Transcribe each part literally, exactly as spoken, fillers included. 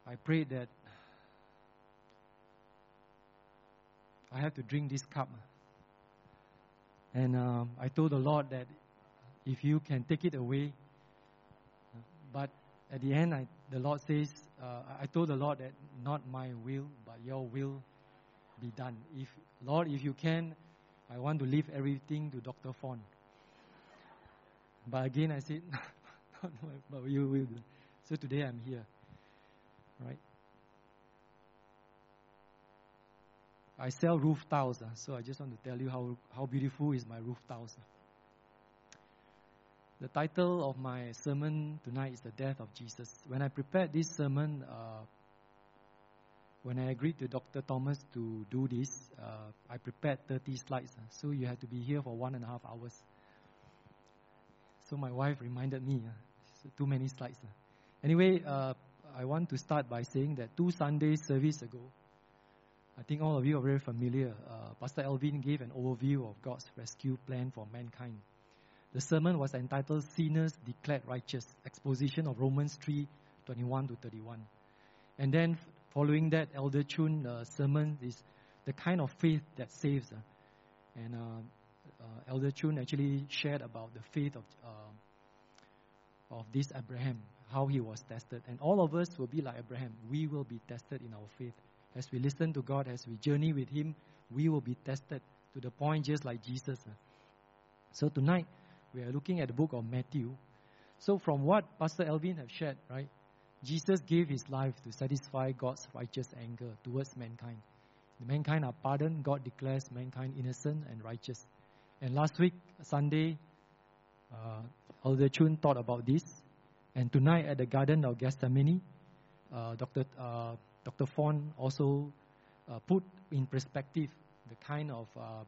I prayed that I have to drink this cup. And um, I told the Lord that if you can take it away, but at the end, I, the Lord says, uh, I told the Lord that not my will, but your will be done. If Lord, if you can, I want to leave everything to Doctor Fon. But again, I said, not my, but you will. So today I'm here, right? I sell roof tiles, uh, so I just want to tell you how, how beautiful is my roof tiles. The title of my sermon tonight is The Death of Jesus. When I prepared this sermon, uh, when I agreed to Doctor Thomas to do this, uh, I prepared thirty slides. Uh, so you have to be here for one and a half hours. So my wife reminded me, uh, so too many slides. Uh. Anyway, uh, I want to start by saying that two Sunday service ago, I think all of you are very familiar. Uh, Pastor Alvin gave an overview of God's rescue plan for mankind. The sermon was entitled Sinners Declared Righteous, exposition of Romans three, twenty-one to thirty-one. And then following that, Elder Chun's uh, sermon is the kind of faith that saves. Uh. And uh, uh, Elder Chun actually shared about the faith of, uh, of this Abraham, how he was tested. And all of us will be like Abraham. We will be tested in our faith. As we listen to God, as we journey with Him, we will be tested to the point just like Jesus. Uh. So tonight, we are looking at the book of Matthew. So from what Pastor Elvin have shared, right, Jesus gave His life to satisfy God's righteous anger towards mankind. The mankind are pardoned. God declares mankind innocent and righteous. And last week, Sunday, uh, Elder Chun taught about this. And tonight at the Garden of Gethsemane, uh, Doctor Uh, Doctor Fon also uh, put in perspective the kind of uh,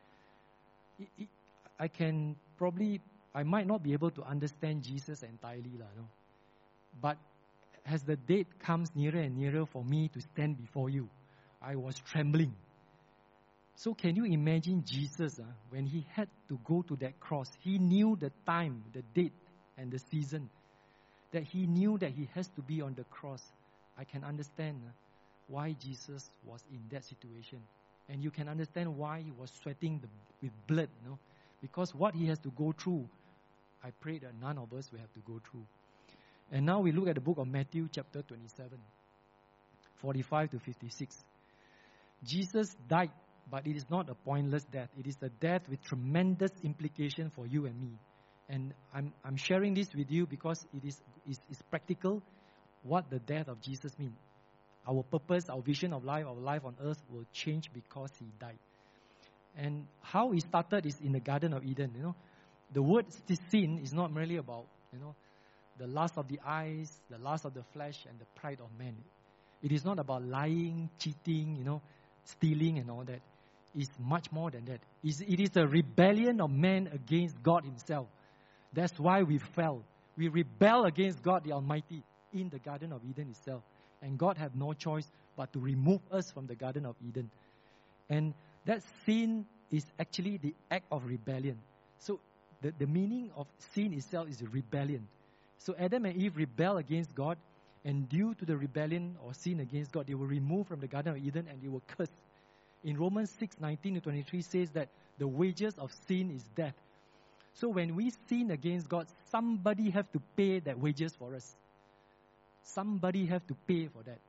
it, it, I can probably, I might not be able to understand Jesus entirely, lah, no? But as the date comes nearer and nearer for me to stand before you, I was trembling. So can you imagine Jesus, uh, when He had to go to that cross, He knew the time, the date, and the season, that He knew that He has to be on the cross. I can understand uh, why Jesus was in that situation. And you can understand why He was sweating the, with blood, no? Because what He has to go through, I pray that none of us will have to go through. And now we look at the book of Matthew chapter twenty-seven, forty-five to fifty-six. Jesus died, but it is not a pointless death. It is a death with tremendous implication for you and me. And I'm I'm sharing this with you because it is is, is practical what the death of Jesus means. Our purpose, our vision of life, our life on earth will change because He died. And how it started is in the Garden of Eden. You know, the word sin is not merely about, you know, the lust of the eyes, the lust of the flesh, and the pride of man. It is not about lying, cheating, you know, stealing and all that. It's much more than that. It's, it is a rebellion of man against God Himself. That's why we fell. We rebel against God the Almighty in the Garden of Eden itself. And God had no choice but to remove us from the Garden of Eden. And that sin is actually the act of rebellion. So the, the meaning of sin itself is rebellion. So Adam and Eve rebel against God, and due to the rebellion or sin against God, they were removed from the Garden of Eden and they were cursed. In Romans six, nineteen to twenty-three says that the wages of sin is death. So when we sin against God, somebody have to pay that wages for us. Somebody have to pay for that.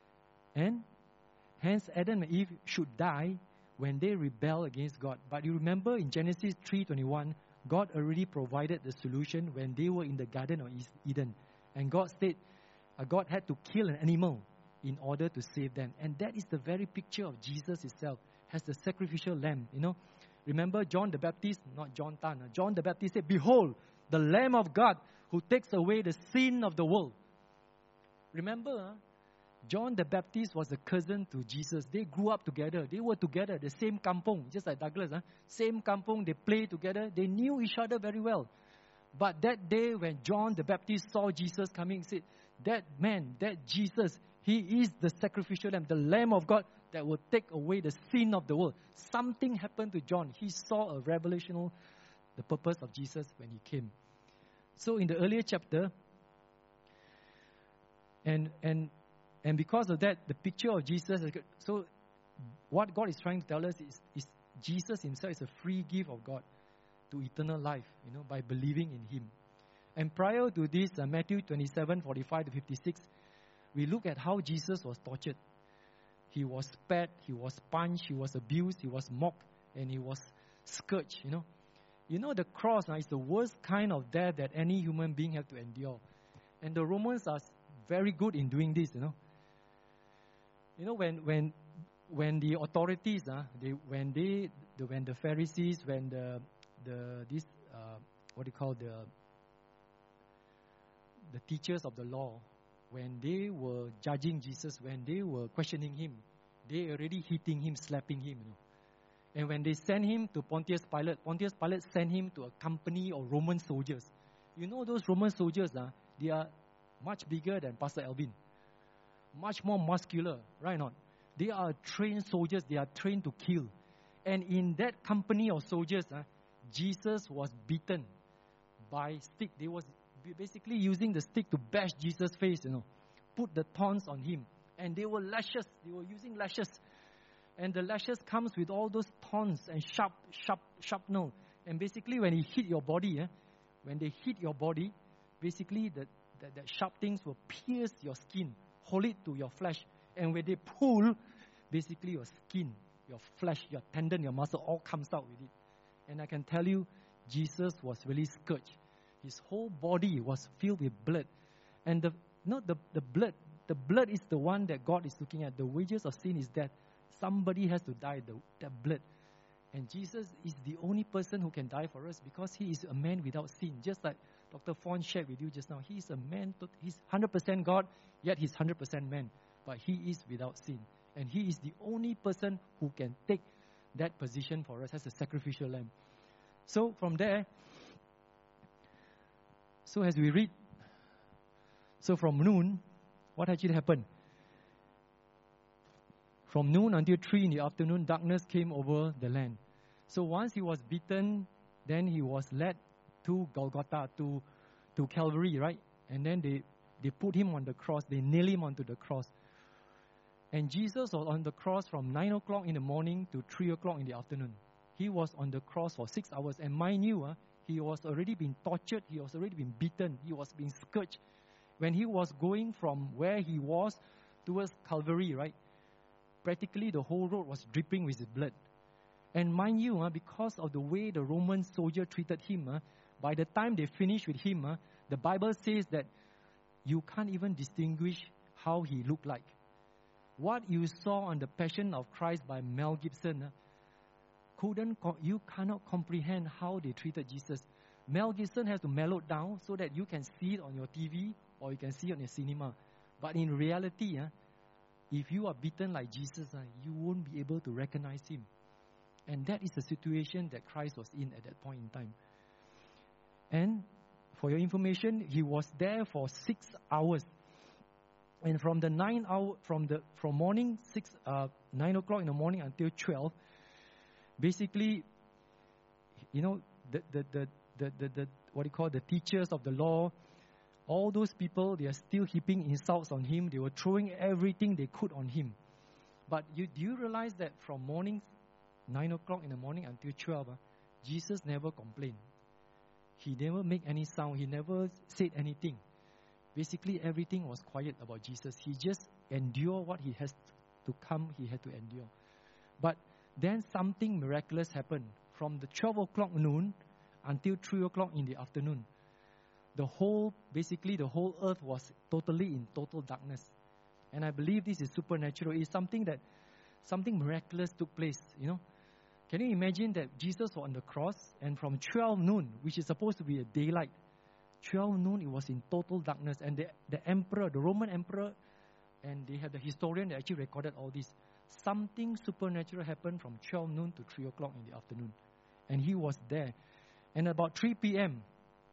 And hence Adam and Eve should die when they rebel against God. But you remember in Genesis three twenty-one, God already provided the solution when they were in the Garden of Eden. And God said, uh, God had to kill an animal in order to save them. And that is the very picture of Jesus Himself as the sacrificial lamb. You know, remember John the Baptist, not John Tan. Uh, John the Baptist said, "Behold, the Lamb of God who takes away the sin of the world." Remember, uh, John the Baptist was a cousin to Jesus. They grew up together. They were together, the same kampong, just like Douglas. Huh? Same kampong, they played together. They knew each other very well. But that day when John the Baptist saw Jesus coming, he said, that man, that Jesus, He is the sacrificial lamb, the Lamb of God that will take away the sin of the world. Something happened to John. He saw a revelation of the purpose of Jesus when He came. So in the earlier chapter, and and And because of that, the picture of Jesus, is, so what God is trying to tell us is, is Jesus himself is a free gift of God to eternal life, you know, by believing in him. And prior to this, uh, Matthew twenty-seven, forty-five to fifty-six, we look at how Jesus was tortured. He was spat, he was punched, he was abused, he was mocked, and he was scourged, you know. You know, the cross uh, is the worst kind of death that any human being have to endure. And the Romans are very good in doing this, you know. You know, when when when the authorities, uh, they when they the, when the Pharisees, when the the this uh, what do you call the the teachers of the law, when they were judging Jesus, when they were questioning him, they already hitting him, slapping him, you know. And when they sent him to Pontius Pilate, Pontius Pilate sent him to a company of Roman soldiers. You know those Roman soldiers, uh, they are much bigger than Pastor Alvin. Much more muscular, right or not? They are trained soldiers, they are trained to kill. And in that company of soldiers, uh, Jesus was beaten by stick. They was basically using the stick to bash Jesus' face, you know. Put the thorns on him. And they were lashes, they were using lashes. And the lashes comes with all those thorns and sharp, sharp, sharpnel. And basically when he hit your body, eh, when they hit your body, basically the, the, the sharp things will pierce your skin, hold it to your flesh. And when they pull, basically your skin, your flesh, your tendon, your muscle all comes out with it. And I can tell you, Jesus was really scourged. His whole body was filled with blood. And the not the, the blood, the blood is the one that God is looking at. The wages of sin is death. Somebody has to die, the, the blood. And Jesus is the only person who can die for us because he is a man without sin. Just like Doctor Fawn shared with you just now. He is a man, he's one hundred percent God, yet he's one hundred percent man. But he is without sin. And he is the only person who can take that position for us as a sacrificial lamb. So from there, so as we read, so from noon, what actually happened? From noon until three in the afternoon, darkness came over the land. So once he was beaten, then he was led to Golgotha, to, to Calvary, right? And then they, they put him on the cross. They nailed him onto the cross. And Jesus was on the cross from nine o'clock in the morning to three o'clock in the afternoon. He was on the cross for six hours. And mind you, uh, he was already been tortured. He was already been beaten. He was being scourged. When he was going from where he was towards Calvary, right? Practically the whole road was dripping with his blood. And mind you, uh, because of the way the Roman soldier treated him, uh, by the time they finished with him, uh, the Bible says that you can't even distinguish how he looked like. What you saw on the Passion of Christ by Mel Gibson, uh, couldn't co- you cannot comprehend how they treated Jesus. Mel Gibson has to mellow it down so that you can see it on your T V or you can see it on your cinema. But in reality, uh, if you are beaten like Jesus, uh, you won't be able to recognize him. And that is the situation that Christ was in at that point in time. And for your information, he was there for six hours. And from the nine hour, from the from morning six, uh, nine o'clock in the morning until twelve, basically, you know, the the the the the, the what do you call the teachers of the law, all those people, they are still heaping insults on him. They were throwing everything they could on him. But you, do you realize that from morning nine o'clock in the morning until twelve, uh, Jesus never complained. He never made any sound. He never said anything. Basically, everything was quiet about Jesus. He just endured what he has to come, he had to endure. But then something miraculous happened. From the twelve o'clock noon until three o'clock in the afternoon, the whole, basically the whole earth was totally in total darkness. And I believe this is supernatural. It's something that, something miraculous took place, you know. Can you imagine that Jesus was on the cross and from twelve noon, which is supposed to be a daylight, twelve noon, it was in total darkness. And the, the emperor, the Roman emperor, and they have the historian that actually recorded all this. Something supernatural happened from twelve noon to three o'clock in the afternoon. And he was there. And about three p.m.,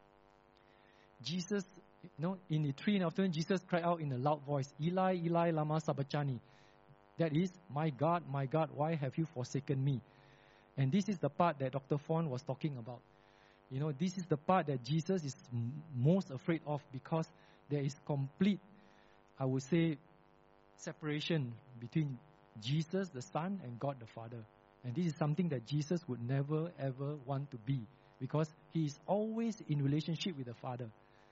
Jesus, you know, in the three in the afternoon, Jesus cried out in a loud voice, Eli, Eli, lama sabachthani. That is, my God, my God, why have you forsaken me? And this is the part that Doctor Fawn was talking about. You know, this is the part that Jesus is m- most afraid of because there is complete, I would say, separation between Jesus, the Son, and God, the Father. And this is something that Jesus would never, ever want to be, because he is always in relationship with the Father.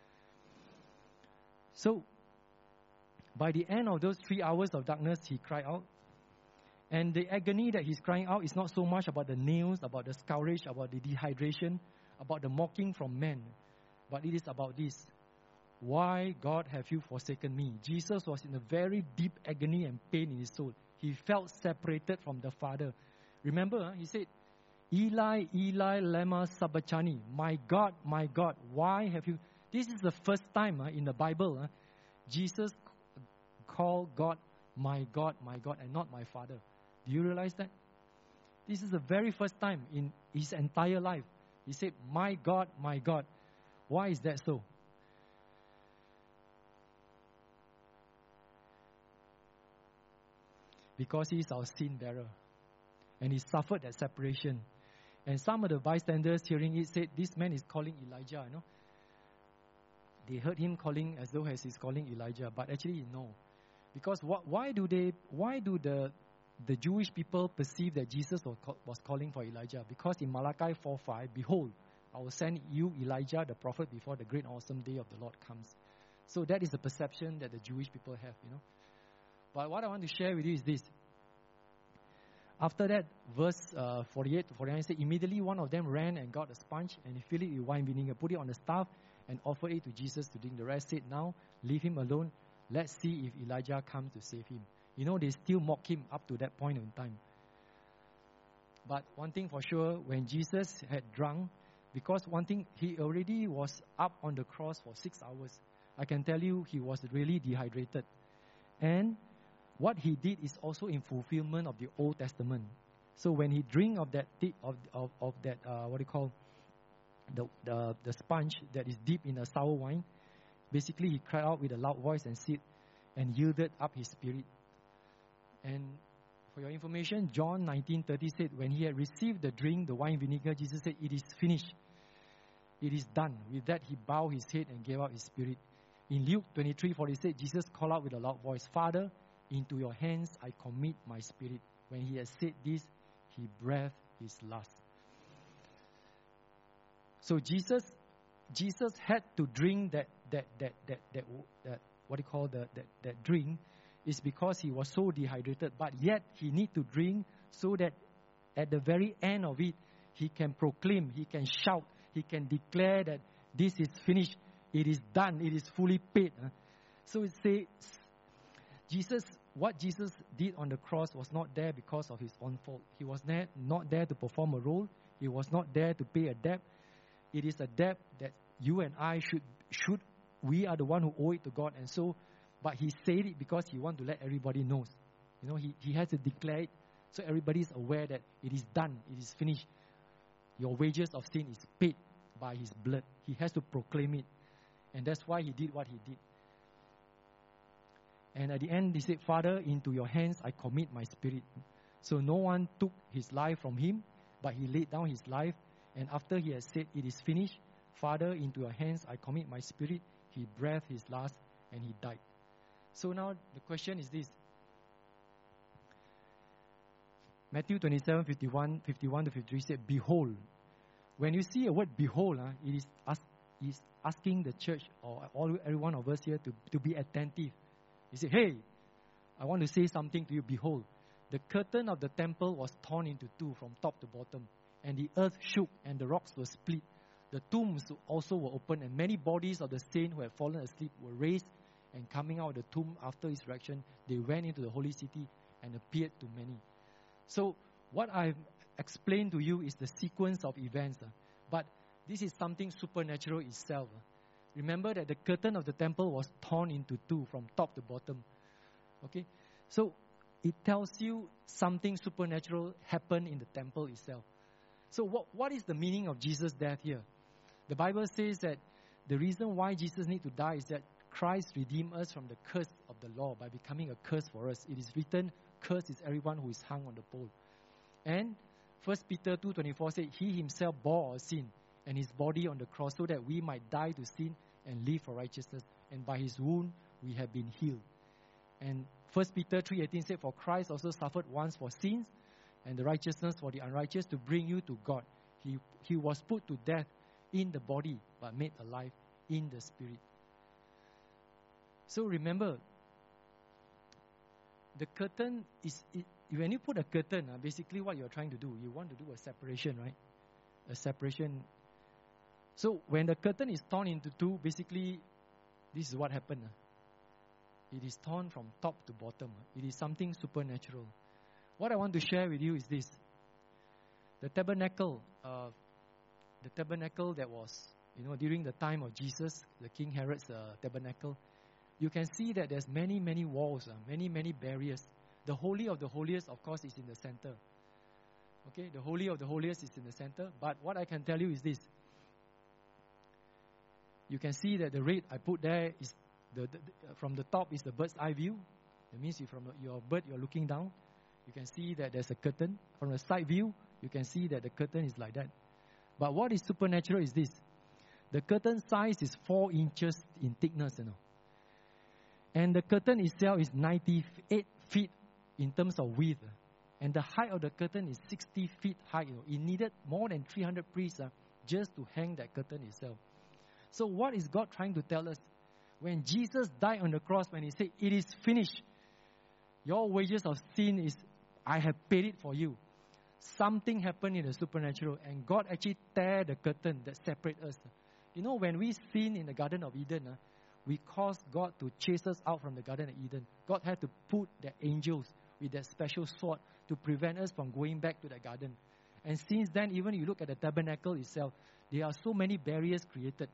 So, by the end of those three hours of darkness, he cried out. And the agony that he's crying out is not so much about the nails, about the scourge, about the dehydration, about the mocking from men, but it is about this. Why, God, have you forsaken me? Jesus was in a very deep agony and pain in his soul. He felt separated from the Father. Remember, huh, he said, Eli, Eli, lema sabachthani. My God, my God, why have you... This is the first time uh, in the Bible, uh, Jesus called God, my God, my God, and not my Father. Do you realize that? This is the very first time in his entire life. He said, my God, my God. Why is that so? Because he is our sin bearer. And he suffered that separation. And some of the bystanders hearing it said, this man is calling Elijah, you know. They heard him calling as though as he's calling Elijah, but actually no. Because what, why do they, why do the the Jewish people perceive that Jesus was, call, was calling for Elijah? Because in Malachi four five, behold, I will send you Elijah the prophet before the great awesome day of the Lord comes. So that is the perception that the Jewish people have, you know. But what I want to share with you is this. After that, verse uh, forty-eight to forty-nine says, immediately one of them ran and got a sponge and he filled it with wine vinegar, put it on the staff and offered it to Jesus to drink. The rest said, now leave him alone. Let's see if Elijah comes to save him. You know, they still mock him up to that point in time. But one thing for sure, when Jesus had drunk, because one thing, he already was up on the cross for six hours. I can tell you, he was really dehydrated. And what he did is also in fulfillment of the Old Testament. So when he drank of that of of, of that uh, what do you call the, the the sponge that is deep in a sour wine, basically he cried out with a loud voice and said, and yielded up his spirit. And for your information, John nineteen thirty said, when he had received the drink, the wine vinegar, Jesus said, it is finished. It is done. With that, he bowed his head and gave up his spirit. In Luke twenty-three forty-six, Jesus called out with a loud voice, Father, into your hands I commit my spirit. When he had said this, he breathed his last. So Jesus, Jesus had to drink that that that that that, that what do you call the that, that drink, is because he was so dehydrated. But yet he need to drink so that at the very end of it, he can proclaim, he can shout, he can declare that this is finished, it is done, it is fully paid. So it says, Jesus, what Jesus did on the cross was not there because of his own fault. He was there, not there to perform a role. He was not there to pay a debt. It is a debt that you and I should, should we are the one who owe it to God. And so, but he said it because he wants to let everybody know. You know, he, he has to declare it so everybody is aware that it is done, it is finished. Your wages of sin is paid by his blood. He has to proclaim it. And that's why he did what he did. And at the end, he said, Father, into your hands I commit my spirit. So no one took his life from him, but he laid down his life. And after he had said, it is finished, Father, into your hands I commit my spirit, he breathed his last and he died. So now the question is this. Matthew twenty-seven, fifty-one, fifty-one to fifty-three said, behold. When you see a word behold, uh, it is, ask, is asking the church or all every one of us here to, to be attentive. He said, hey, I want to say something to you. Behold, the curtain of the temple was torn into two from top to bottom, and the earth shook and the rocks were split. The tombs also were opened, and many bodies of the saints who had fallen asleep were raised, and coming out of the tomb after his resurrection, they went into the holy city and appeared to many. So what I've explained to you is the sequence of events. Uh, but this is something supernatural itself. Uh. Remember that the curtain of the temple was torn into two from top to bottom. Okay? So it tells you something supernatural happened in the temple itself. So what, what is the meaning of Jesus' death here? The Bible says that the reason why Jesus needs to die is that Christ redeemed us from the curse of the law by becoming a curse for us. It is written, cursed is everyone who is hung on the pole. And First Peter two twenty-four says, he himself bore our sin and his body on the cross so that we might die to sin and live for righteousness. And by his wound we have been healed. And First Peter three eighteen said, for Christ also suffered once for sins, and the righteousness for the unrighteous, to bring you to God. He, he was put to death in the body, but made alive in the spirit. So remember, the curtain is, it, when you put a curtain, uh, basically what you're trying to do, you want to do a separation, right? A separation. So when the curtain is torn into two, basically, this is what happened. Uh. It is torn from top to bottom. Uh. It is something supernatural. What I want to share with you is this. The tabernacle, uh, the tabernacle that was, you know, during the time of Jesus, the King Herod's uh, tabernacle, you can see that there's many, many walls, uh, many, many barriers. The Holy of the Holiest, of course, is in the center. Okay, the Holy of the Holiest is in the center. But what I can tell you is this. You can see that the red I put there is, the, the, the from the top is the bird's eye view. That means if from your bird, you're looking down. You can see that there's a curtain. From the side view, you can see that the curtain is like that. But what is supernatural is this. The curtain size is four inches in thickness, you know. And the curtain itself is ninety-eight feet in terms of width. And the height of the curtain is sixty feet high. You know. It needed more than three hundred priests uh, just to hang that curtain itself. So what is God trying to tell us? When Jesus died on the cross, when he said, it is finished, your wages of sin is, I have paid it for you. Something happened in the supernatural, and God actually tear the curtain that separates us. You know, when we sin in the Garden of Eden, uh, we caused God to chase us out from the Garden of Eden. God had to put the angels with that special sword to prevent us from going back to the garden. And since then, even you look at the tabernacle itself, there are so many barriers created.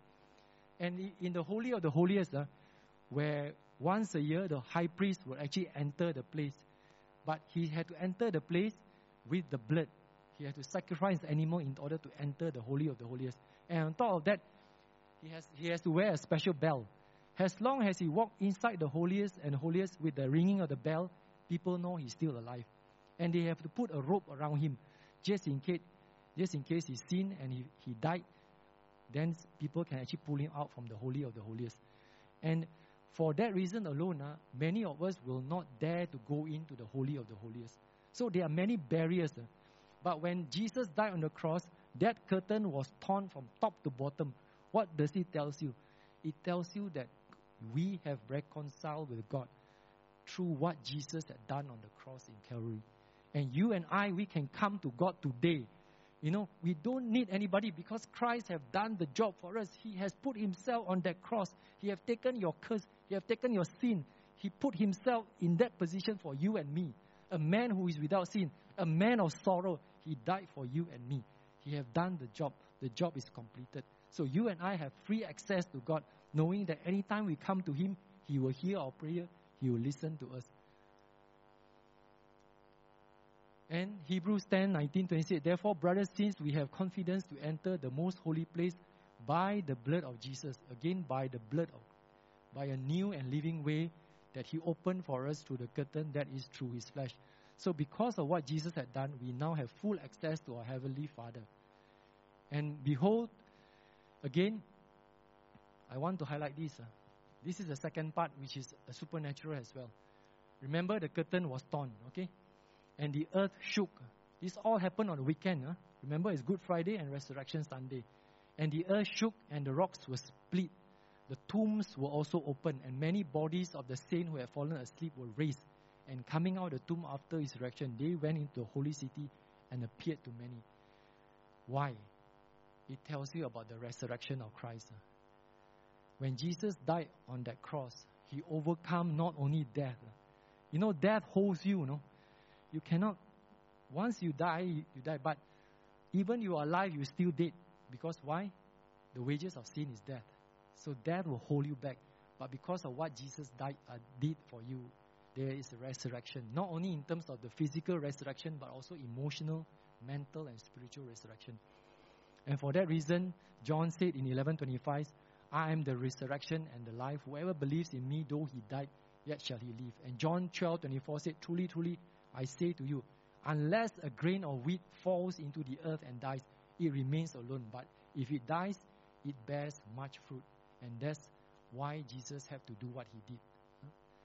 And in the Holy of the Holiest, uh, where once a year the high priest would actually enter the place, but he had to enter the place with the blood. He had to sacrifice the animal in order to enter the Holy of the Holiest. And on top of that, he has, he has to wear a special bell. As long as he walked inside the holiest and holiest with the ringing of the bell, people know he's still alive. And they have to put a rope around him, just in case, just in case he sinned and he, he died. Then people can actually pull him out from the Holy of the Holiest. And for that reason alone, uh, many of us will not dare to go into the Holy of the Holiest. So there are many barriers. Uh. But when Jesus died on the cross, that curtain was torn from top to bottom. What does it tell you? It tells you that we have reconciled with God through what Jesus had done on the cross in Calvary. And you and I, we can come to God today. You know, we don't need anybody because Christ has done the job for us. He has put himself on that cross. He has taken your curse. He has taken your sin. He put himself in that position for you and me. A man who is without sin, a man of sorrow. He died for you and me. He has done the job. The job is completed. So you and I have free access to God, knowing that anytime we come to him, he will hear our prayer. He will listen to us. And Hebrews ten nineteen twenty-eight, therefore, brothers, since we have confidence to enter the most holy place by the blood of Jesus, again by the blood of, by a new and living way that he opened for us through the curtain that is through his flesh. So because of what Jesus had done, we now have full access to our Heavenly Father. And behold, again, I want to highlight this. Uh. This is the second part, which is a supernatural as well. Remember, the curtain was torn, okay? And the earth shook. This all happened on the weekend. Huh? Remember, it's Good Friday and Resurrection Sunday. And the earth shook and the rocks were split. The tombs were also opened, and many bodies of the saints who had fallen asleep were raised. And coming out of the tomb after his resurrection, they went into the holy city and appeared to many. Why? It tells you about the resurrection of Christ. Huh? When Jesus died on that cross, he overcome not only death. You know, death holds you, you know. You cannot, once you die, you, you die. But even you are alive, you're still dead. Because why? The wages of sin is death. So death will hold you back. But because of what Jesus died, uh, did for you, there is a resurrection. Not only in terms of the physical resurrection, but also emotional, mental, and spiritual resurrection. And for that reason, John said in eleven twenty-five, I am the resurrection and the life. Whoever believes in me, though he died, yet shall he live. And John twelve twenty-four said, truly, truly, I say to you, unless a grain of wheat falls into the earth and dies, it remains alone. But if it dies, it bears much fruit. And that's why Jesus had to do what he did.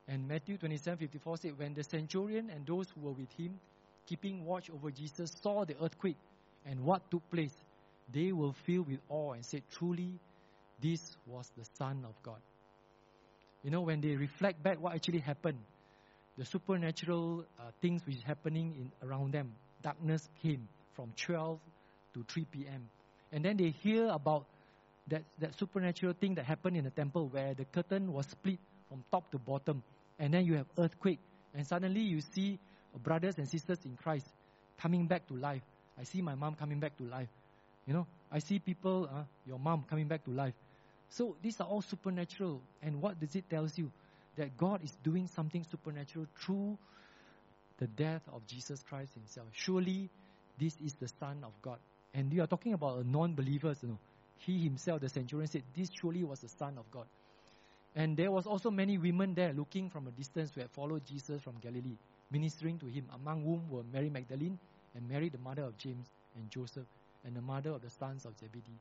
And Matthew twenty-seven fifty-four said, when the centurion and those who were with him, keeping watch over Jesus, saw the earthquake and what took place, they were filled with awe and said, truly, this was the Son of God. You know, when they reflect back what actually happened, the supernatural uh, things which is happening in around them, darkness came from twelve to three p.m. And then they hear about that, that supernatural thing that happened in the temple where the curtain was split from top to bottom. And then you have earthquake. And suddenly you see brothers and sisters in Christ coming back to life. I see my mom coming back to life. You know, I see people, uh, your mom coming back to life. So these are all supernatural. And what does it tell you? That God is doing something supernatural through the death of Jesus Christ himself. Surely this is the Son of God. And you are talking about non-believers, you know. He himself, the centurion, said, this surely was the Son of God. And there was also many women there looking from a distance who had followed Jesus from Galilee, ministering to him, among whom were Mary Magdalene and Mary, the mother of James and Joseph, and the mother of the sons of Zebedee.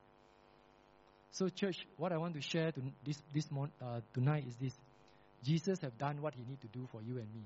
So church, what I want to share to this, this mon- uh, tonight is this. Jesus have done what he need to do for you and me.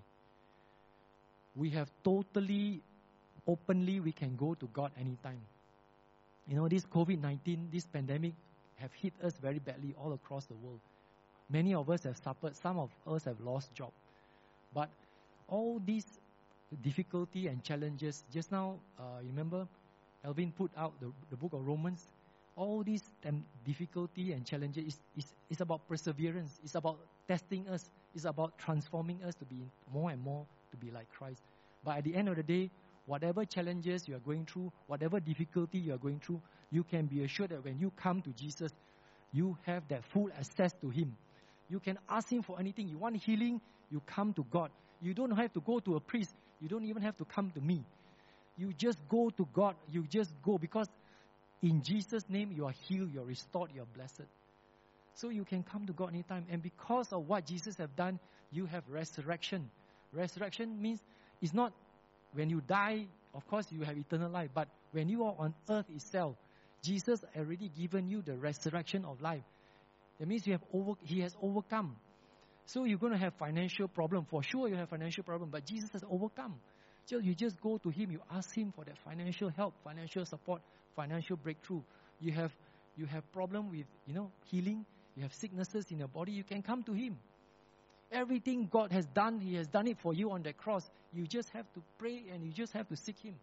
We have totally, openly, we can go to God anytime. You know, this COVID nineteen, this pandemic have hit us very badly all across the world. Many of us have suffered. Some of us have lost job. But all these difficulty and challenges, just now, uh, remember, Alvin put out the, the book of Romans. All these um, difficulty and challenges is, is, is about perseverance. It's about testing us. It's about transforming us to be more and more to be like Christ. But at the end of the day, whatever challenges you are going through, whatever difficulty you are going through, you can be assured that when you come to Jesus, you have that full access to him. You can ask him for anything. You want healing, you come to God. You don't have to go to a priest. You don't even have to come to me. You just go to God. You just go because in Jesus' name you are healed, you are restored, you are blessed. So you can come to God anytime. And because of what Jesus have done, you have resurrection. Resurrection means it's not when you die, of course you have eternal life. But when you are on earth itself, Jesus already given you the resurrection of life. That means you have over, he has overcome. So you're going to have financial problem. For sure you have financial problem, but Jesus has overcome. So you just go to him, you ask him for that financial help, financial support, financial breakthrough. You have you have problem with, you know, healing. You have sicknesses in your body. You can come to him. Everything God has done, he has done it for you on the cross. You just have to pray and you just have to seek him.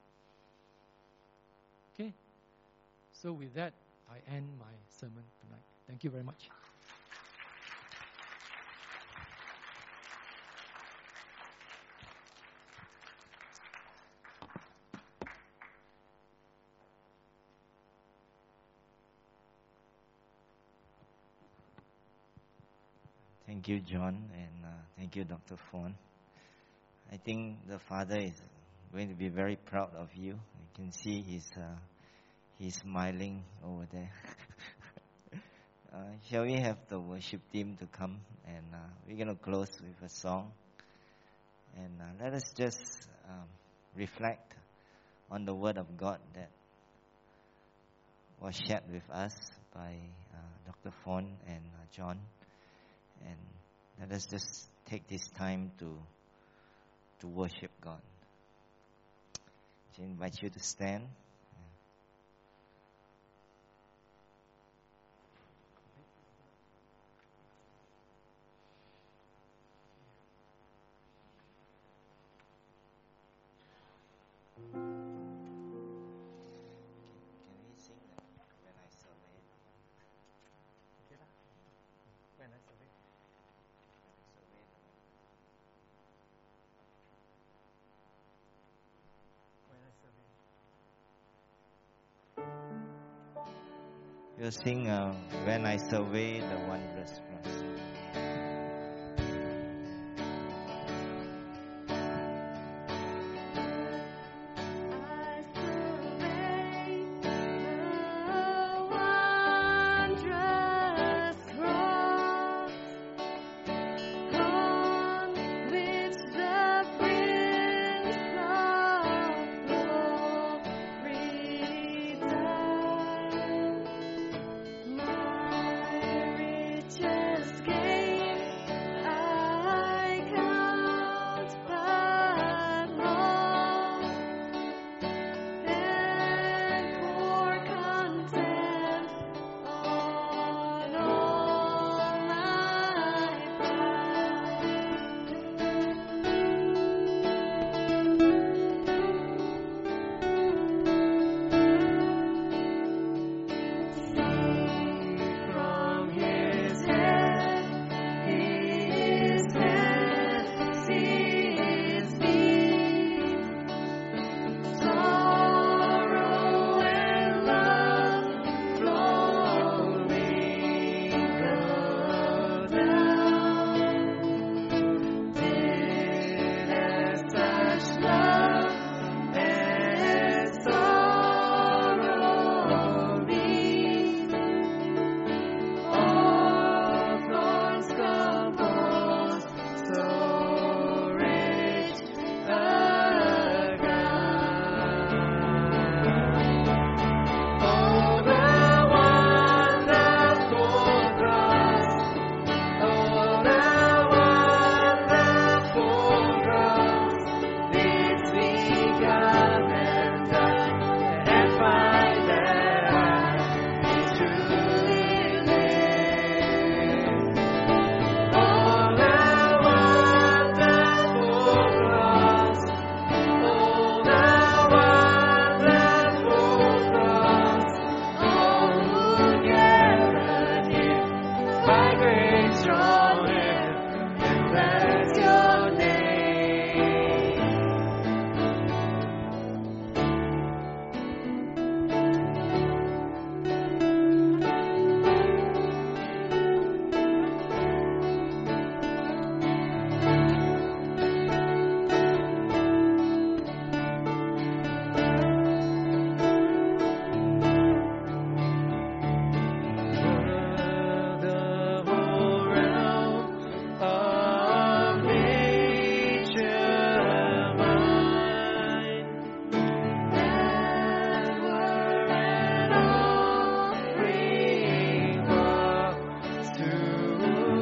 Okay? So with that, I end my sermon tonight. Thank you very much. Thank you, John, and uh, thank you, Doctor Fawn. I think the Father is going to be very proud of you. You can see he's uh, he's smiling over there. uh, shall we have the worship team to come? And uh, we're going to close with a song. And uh, let us just um, reflect on the Word of God that was shared with us by uh, Doctor Fawn and uh, John. And let us just take this time to to worship God. I invite you to stand. Can we sing that When I Survey? Okay, when I survey. We'll sing uh, When I Survey the Wondrous Cross. Just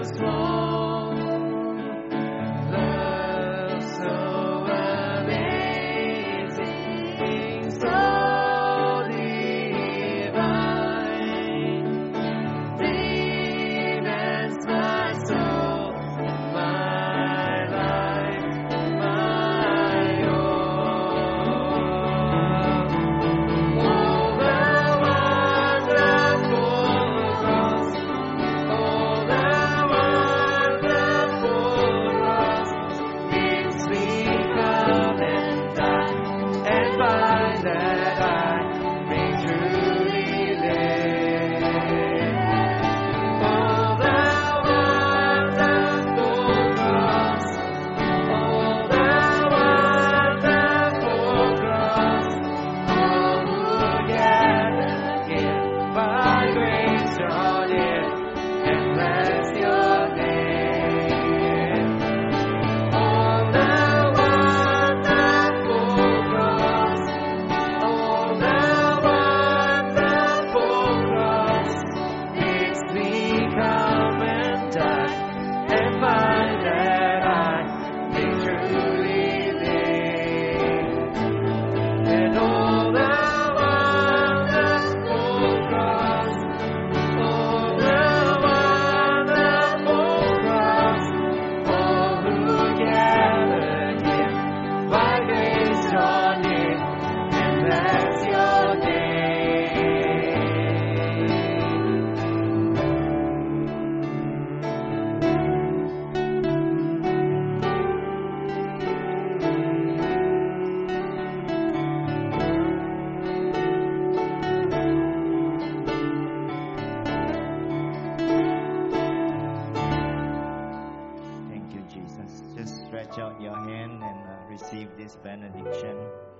Stretch out your hand and uh, receive this benediction.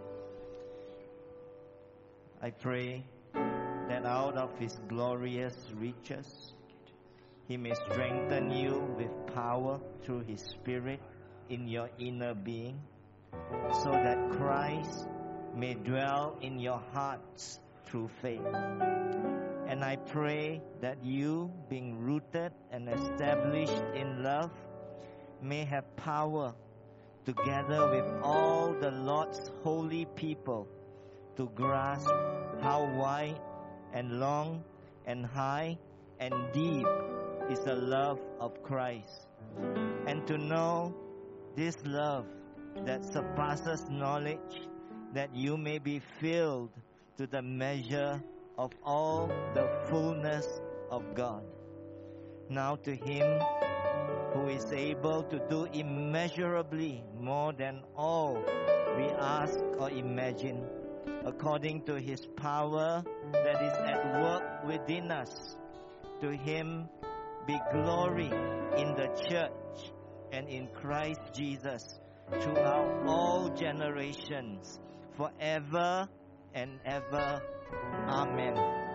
I pray that out of His glorious riches, He may strengthen you with power through His Spirit in your inner being, so that Christ may dwell in your hearts through faith. And I pray that you, being rooted and established in love, may have power, together with all the Lord's holy people, to grasp how wide and long and high and deep is the love of Christ, and to know this love that surpasses knowledge, that you may be filled to the measure of all the fullness of God. Now to Him who is able to do immeasurably more than all we ask or imagine, according to His power that is at work within us. To Him be glory in the church and in Christ Jesus throughout all generations, forever and ever. Amen.